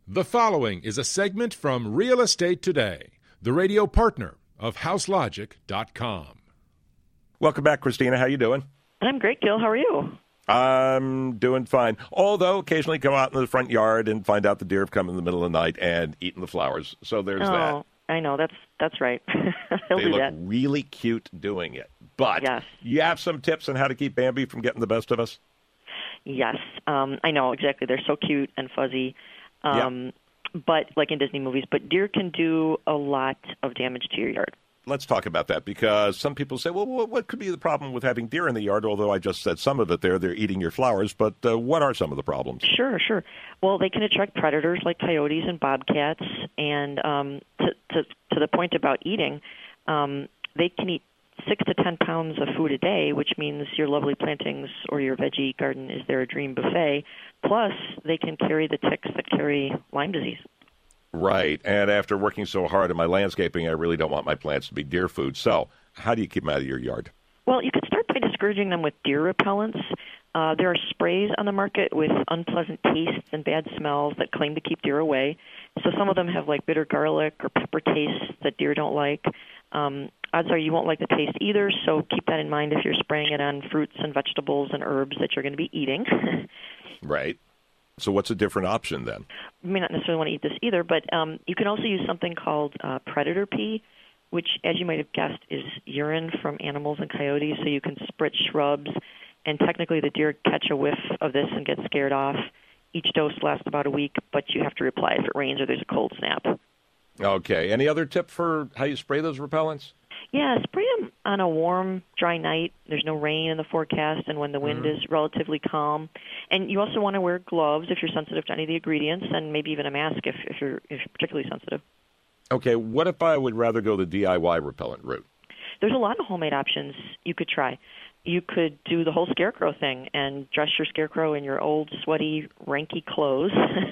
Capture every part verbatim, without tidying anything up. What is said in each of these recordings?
The following is a segment from Real Estate Today, the radio partner of house logic dot com. Welcome back, Christina. How you doing? I'm great, Gil. How are you? I'm doing fine. Although occasionally come out in the front yard and find out the deer have come in the middle of the night and eaten the flowers. So there's oh, that. I know. That's that's right. They'll they do look that. really cute doing it. But yes. You have some tips on how to keep Bambi from getting the best of us? Yes. Um, I know, exactly. They're so cute and fuzzy. Um, yep. But like in Disney movies, but deer can do a lot of damage to your yard. Let's talk about that, because some people say, well, what could be the problem with having deer in the yard? Although I just said some of it there, they're eating your flowers. But uh, what are some of the problems? Sure, sure. Well, they can attract predators like coyotes and bobcats. And um, to, to, to the point about eating, um, they can eat six to ten pounds of food a day, which means your lovely plantings or your veggie garden is their dream buffet. Plus, they can carry the ticks that carry Lyme disease. Right, and after working so hard in my landscaping, I really don't want my plants to be deer food. So how do you keep them out of your yard? Well, you could start by discouraging them with deer repellents. Uh, there are sprays on the market with unpleasant tastes and bad smells that claim to keep deer away. So some of them have like bitter garlic or pepper tastes that deer don't like. Um, odds are you won't like the taste either, so keep that in mind if you're spraying it on fruits and vegetables and herbs that you're going to be eating. Right. So what's a different option then? You may not necessarily want to eat this either, but um, you can also use something called uh, predator pee, which, as you might have guessed, is urine from animals and coyotes, so you can spritz shrubs, and technically the deer catch a whiff of this and get scared off. Each dose lasts about a week, but you have to reapply if it rains or there's a cold snap. Okay. Any other tip for how you spray those repellents? Yeah, spray them on a warm, dry night. There's no rain in the forecast, and when the wind mm-hmm. is relatively calm. And you also want to wear gloves if you're sensitive to any of the ingredients, and maybe even a mask if, if, you're, if you're particularly sensitive. Okay, what if I would rather go the D I Y repellent route? There's a lot of homemade options you could try. You could do the whole scarecrow thing and dress your scarecrow in your old, sweaty, ranky clothes.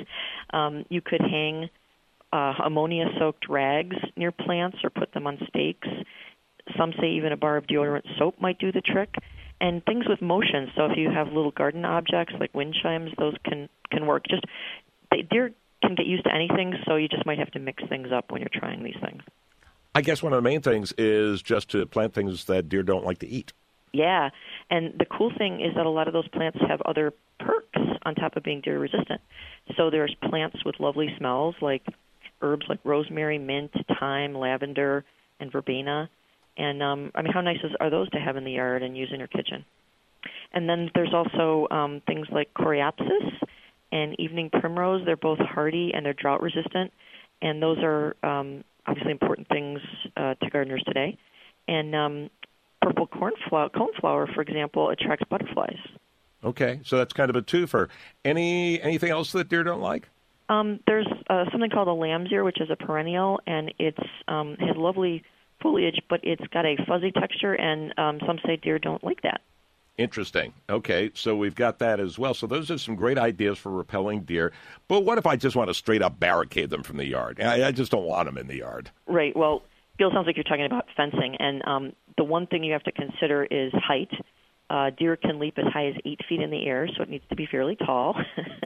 um, you could hang uh, ammonia-soaked rags near plants or put them on stakes. Some say even a bar of deodorant soap might do the trick. And things with motion, so if you have little garden objects like wind chimes, those can, can work. Just they, deer can get used to anything, so you just might have to mix things up when you're trying these things. I guess one of the main things is just to plant things that deer don't like to eat. Yeah, and the cool thing is that a lot of those plants have other perks on top of being deer resistant. So there's plants with lovely smells like herbs like rosemary, mint, thyme, lavender, and verbena. And, um, I mean, how nice is, are those to have in the yard and use in your kitchen? And then there's also um, things like coreopsis and evening primrose. They're both hardy and they're drought resistant. And those are um, obviously important things uh, to gardeners today. And um, purple cornflower, coneflower, for example, attracts butterflies. Okay, so that's kind of a twofer. Any anything else that deer don't like? Um, there's uh, something called a lamb's ear, which is a perennial, and it's um, has lovely foliage, but it's got a fuzzy texture, and um, some say deer don't like that. Interesting. Okay, so we've got that as well. So those are some great ideas for repelling deer. But what if I just want to straight up barricade them from the yard? I, I just don't want them in the yard. Right. Well, Bill, sounds like you're talking about fencing, and um, the one thing you have to consider is height. Uh, deer can leap as high as eight feet in the air, so it needs to be fairly tall.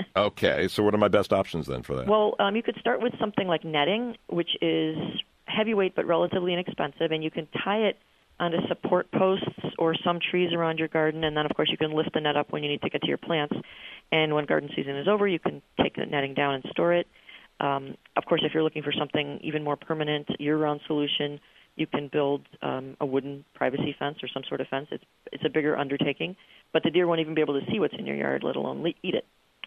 Okay, so what are my best options then for that? Well, um, you could start with something like netting, which is heavyweight but relatively inexpensive, and you can tie it onto support posts or some trees around your garden, and then, of course, you can lift the net up when you need to get to your plants. And when garden season is over, you can take the netting down and store it. Um, of course, if you're looking for something even more permanent, year-round solution, you can build um, a wooden privacy fence or some sort of fence. It's it's a bigger undertaking, but the deer won't even be able to see what's in your yard, let alone le- eat it.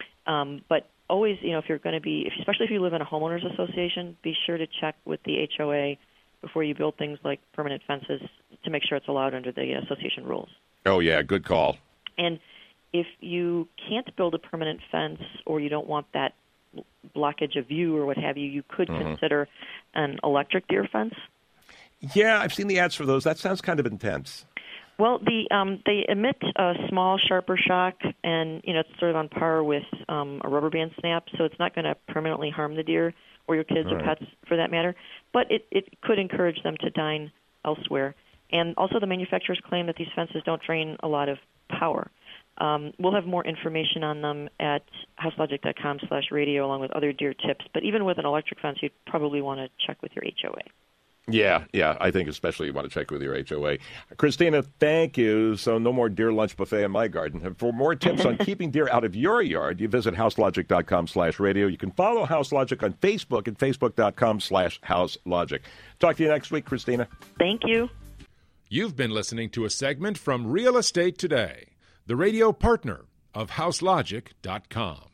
Um, but always, you know, if you're going to be, if, especially if you live in a homeowners association, be sure to check with the H O A before you build things like permanent fences to make sure it's allowed under the association rules. Oh, yeah, good call. And if you can't build a permanent fence or you don't want that blockage of view or what have you, you could mm-hmm. consider an electric deer fence. Yeah, I've seen the ads for those. That sounds kind of intense. Well, the um, they emit a small, sharper shock, and you know it's sort of on par with um, a rubber band snap, so it's not going to permanently harm the deer or your kids All or right. pets, for that matter. But it, it could encourage them to dine elsewhere. And also, the manufacturers claim that these fences don't drain a lot of power. Um, we'll have more information on them at houselogic.com slash radio along with other deer tips. But even with an electric fence, you'd probably want to check with your H O A. Yeah, yeah, I think especially you want to check with your H O A. Christina, thank you. So no more deer lunch buffet in my garden. And for more tips on keeping deer out of your yard, you visit houselogic.com slash radio. You can follow House Logic on Facebook at facebook.com slash houselogic. Talk to you next week, Christina. Thank you. You've been listening to a segment from Real Estate Today, the radio partner of house logic dot com.